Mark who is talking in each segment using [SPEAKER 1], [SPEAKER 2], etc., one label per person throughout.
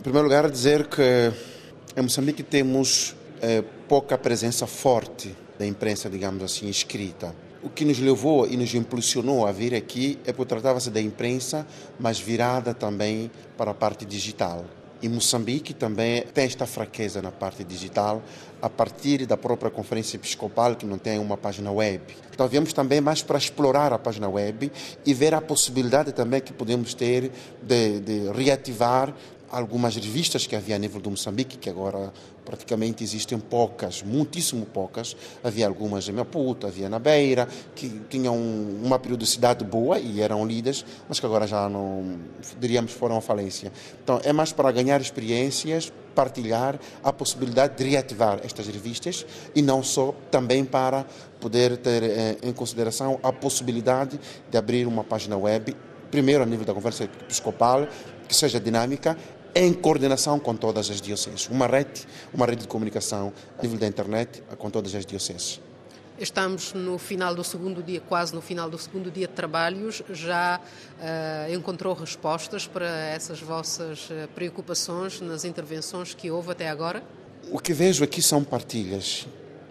[SPEAKER 1] Em primeiro lugar, dizer que em Moçambique temos pouca presença forte da imprensa, digamos assim, escrita. O que nos levou e nos impulsionou a vir aqui é porque tratava-se da imprensa, mas virada também para a parte digital. E Moçambique também tem esta fraqueza na parte digital, a partir da própria Conferência Episcopal, que não tem uma página web. Então viemos também mais para explorar a página web e ver a possibilidade também que podemos ter de reativar algumas revistas que havia a nível do Moçambique, que agora praticamente existem poucas, muitíssimo poucas. Havia algumas em Maputo, havia na Beira, que tinham uma periodicidade boa e eram lidas, mas que agora já não, diríamos, foram à falência. Então é mais para ganhar experiências, partilhar a possibilidade de reativar estas revistas e não só, também para poder ter em consideração a possibilidade de abrir uma página web, primeiro a nível da Conferência Episcopal, que seja dinâmica, em coordenação com todas as dioceses. Uma rede de comunicação a nível da internet com todas as dioceses.
[SPEAKER 2] Estamos no final do segundo dia, quase no final do segundo dia de trabalhos. Já encontrou respostas para essas vossas preocupações nas intervenções que houve até agora?
[SPEAKER 1] O que vejo aqui são partilhas.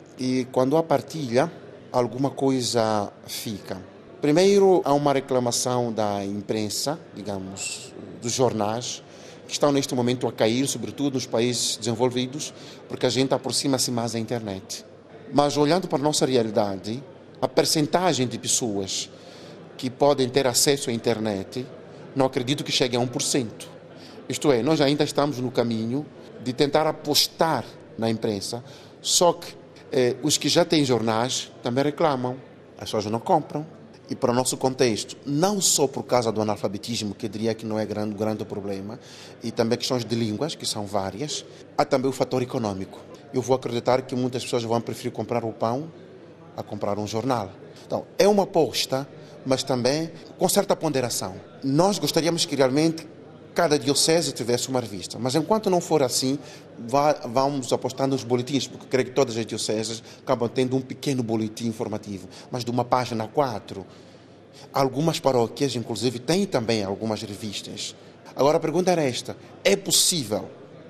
[SPEAKER 1] E quando há partilha, alguma coisa fica. Primeiro, há uma reclamação da imprensa, digamos, dos jornais, que estão neste momento a cair, sobretudo nos países desenvolvidos, porque a gente aproxima-se mais da internet. Mas olhando para a nossa realidade, a percentagem de pessoas que podem ter acesso à internet, não acredito que chegue a 1%. Isto é, nós ainda estamos no caminho de tentar apostar na imprensa, só que os que já têm jornais também reclamam, as pessoas não compram. E para o nosso contexto, não só por causa do analfabetismo, que eu diria que não é grande problema, e também questões de línguas, que são várias, há também o fator econômico. Eu vou acreditar que muitas pessoas vão preferir comprar o pão a comprar um jornal. Então, é uma aposta, mas também com certa ponderação. Nós gostaríamos que realmente cada diocese tivesse uma revista, mas enquanto não for assim, vamos apostar nos boletins, porque creio que todas as dioceses acabam tendo um pequeno boletim informativo, mas de uma página 4. Algumas paróquias, inclusive, têm também algumas revistas. Agora a pergunta era esta: é possível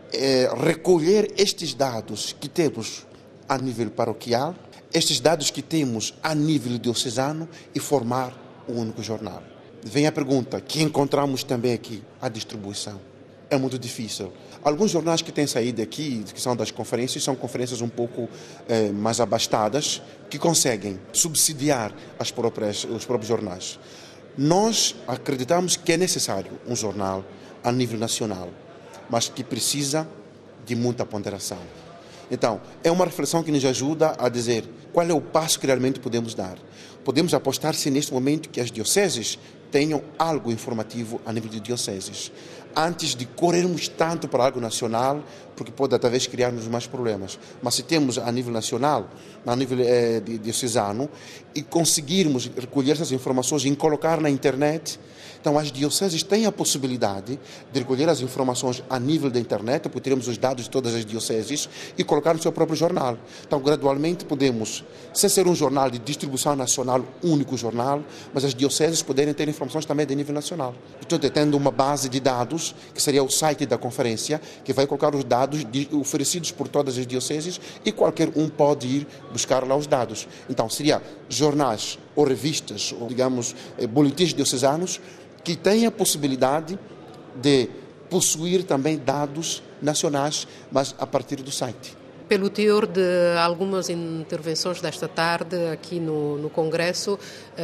[SPEAKER 1] recolher estes dados que temos a nível paroquial, estes dados que temos a nível diocesano e formar um único jornal? Vem a pergunta que encontramos também aqui: a distribuição. É muito difícil. Alguns jornais que têm saído aqui, que são das conferências, são conferências um pouco mais abastadas, que conseguem subsidiar os próprios jornais. Nós acreditamos que é necessário um jornal a nível nacional, mas que precisa de muita ponderação. Então, é uma reflexão que nos ajuda a dizer qual é o passo que realmente podemos dar. Podemos apostar-se neste momento que as dioceses tenham algo informativo a nível de dioceses, antes de corrermos tanto para algo nacional, porque pode talvez criar-nos mais problemas. Mas se temos a nível nacional, a nível diocesano, e conseguirmos recolher essas informações e colocar na internet, então as dioceses têm a possibilidade de recolher as informações a nível da internet, porque teremos os dados de todas as dioceses, e colocar no seu próprio jornal. Então, gradualmente podemos, sem ser um jornal de distribuição nacional, único jornal, mas as dioceses poderem ter informações também de nível nacional. Estou tendo uma base de dados, que seria o site da conferência, que vai colocar os dados oferecidos por todas as dioceses, e qualquer um pode ir buscar lá os dados. Então, seria jornais ou revistas, ou digamos, boletins diocesanos, que têm a possibilidade de possuir também dados nacionais, mas a partir do site.
[SPEAKER 2] Pelo teor de algumas intervenções desta tarde aqui no Congresso,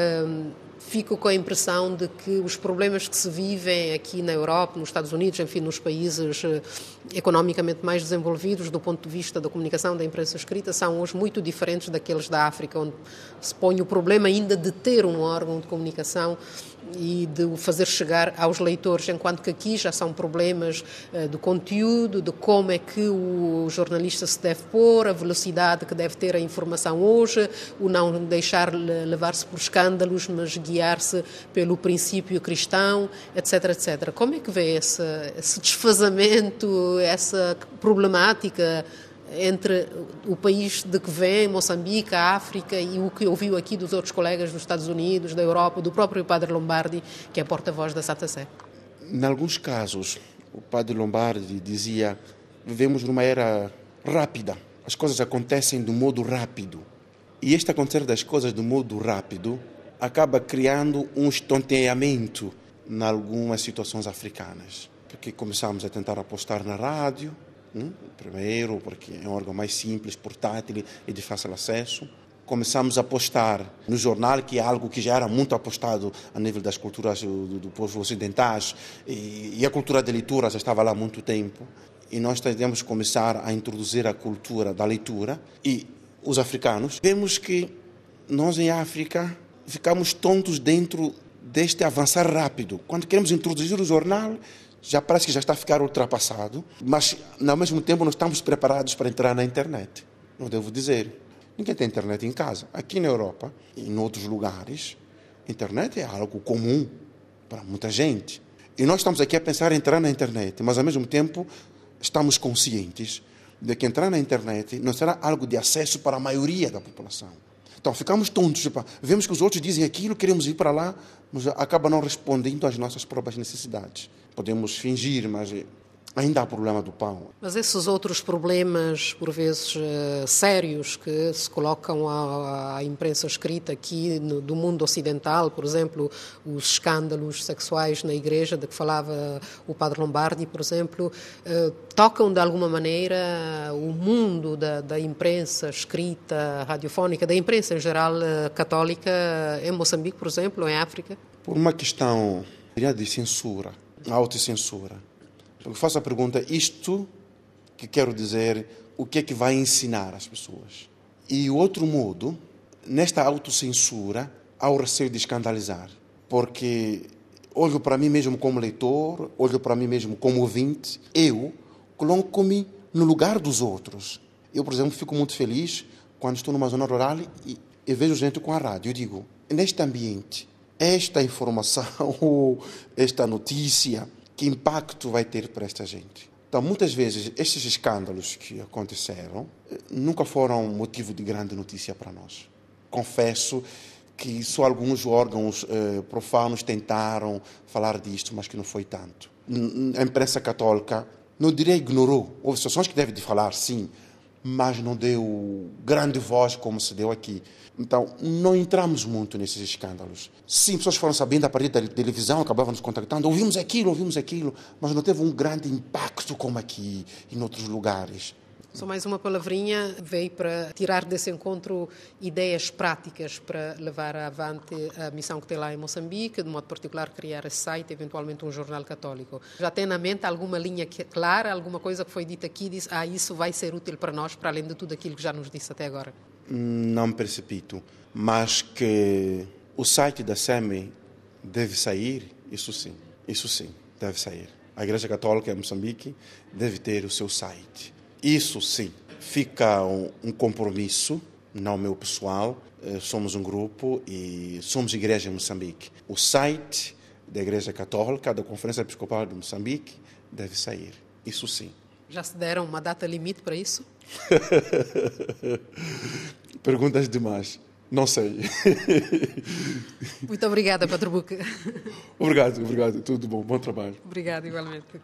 [SPEAKER 2] fico com a impressão de que os problemas que se vivem aqui na Europa, nos Estados Unidos, enfim, nos países economicamente mais desenvolvidos do ponto de vista da comunicação, da imprensa escrita, são hoje muito diferentes daqueles da África, onde se põe o problema ainda de ter um órgão de comunicação e de o fazer chegar aos leitores, enquanto que aqui já são problemas do conteúdo, de como é que o jornalista se deve pôr, a velocidade que deve ter a informação hoje, o não deixar levar-se por escândalos, mas guiar-se pelo princípio cristão, etc, etc. Como é que vê esse desfazamento, essa problemática entre o país de que vem, Moçambique, a África, e o que ouviu aqui dos outros colegas dos Estados Unidos, da Europa, do próprio Padre Lombardi, que é porta-voz da Santa Sé?
[SPEAKER 1] Em alguns casos, o padre Lombardi dizia: vivemos numa era rápida, as coisas acontecem de modo rápido. E este acontecer das coisas de modo rápido acaba criando um estonteamento em algumas situações africanas. Porque começamos a tentar apostar na rádio, primeiro, porque é um órgão mais simples, portátil e de fácil acesso. Começamos a apostar no jornal, que é algo que já era muito apostado a nível das culturas do povo ocidentais, e a cultura da leitura já estava lá há muito tempo. E nós temos que começar a introduzir a cultura da leitura. E os africanos, vemos que nós em África ficamos tontos dentro deste avançar rápido. Quando queremos introduzir o jornal, já parece que já está a ficar ultrapassado, mas ao mesmo tempo não estamos preparados para entrar na internet. Não devo dizer. Ninguém tem internet em casa. Aqui na Europa e em outros lugares, internet é algo comum para muita gente. E nós estamos aqui a pensar em entrar na internet, mas ao mesmo tempo estamos conscientes de que entrar na internet não será algo de acesso para a maioria da população. Então ficamos tontos. Vemos que os outros dizem aquilo, queremos ir para lá, mas acaba não respondendo às nossas próprias necessidades. Podemos fingir, mas ainda há o problema do pão.
[SPEAKER 2] Mas esses outros problemas, por vezes sérios, que se colocam à imprensa escrita aqui do mundo ocidental, por exemplo, os escândalos sexuais na igreja, de que falava o padre Lombardi, por exemplo, tocam de alguma maneira o mundo da imprensa escrita, radiofónica, da imprensa em geral católica, em Moçambique, por exemplo, ou em África?
[SPEAKER 1] Por uma questão de censura, autocensura. Eu faço a pergunta, isto que quero dizer, o que é que vai ensinar às pessoas? E o outro modo, nesta autocensura, há o receio de escandalizar. Porque olho para mim mesmo como leitor, olho para mim mesmo como ouvinte, eu coloco-me no lugar dos outros. Eu, por exemplo, fico muito feliz quando estou numa zona rural e vejo gente com a rádio. Eu digo, neste ambiente, esta informação, esta notícia, que impacto vai ter para esta gente? Então, muitas vezes, estes escândalos que aconteceram nunca foram motivo de grande notícia para nós. Confesso que só alguns órgãos profanos tentaram falar disto, mas que não foi tanto. A imprensa católica, não diria ignorou. Houve situações que deve de falar, sim, mas não deu grande voz como se deu aqui. Então, não entramos muito nesses escândalos. Sim, pessoas foram sabendo a partir da televisão, acabavam nos contactando, ouvimos aquilo, mas não teve um grande impacto como aqui, em outros lugares.
[SPEAKER 2] Só mais uma palavrinha, veio para tirar desse encontro ideias práticas para levar avante a missão que tem lá em Moçambique, de modo particular criar esse site, eventualmente um jornal católico. Já tem na mente alguma linha clara, alguma coisa que foi dita aqui e disse, isso vai ser útil para nós, para além de tudo aquilo que já nos disse até agora?
[SPEAKER 1] Não me precipito, mas que o site da SEMI deve sair, isso sim, deve sair. A Igreja Católica em Moçambique deve ter o seu site. Isso sim, fica um compromisso, não meu pessoal, somos um grupo e somos Igreja em Moçambique. O site da Igreja Católica, da Conferência Episcopal de Moçambique, deve sair, isso sim.
[SPEAKER 2] Já se deram uma data limite para isso?
[SPEAKER 1] Perguntas demais, não sei.
[SPEAKER 2] Muito obrigada, Padre Buque.
[SPEAKER 1] Obrigado, tudo bom, bom trabalho.
[SPEAKER 2] Obrigada, igualmente.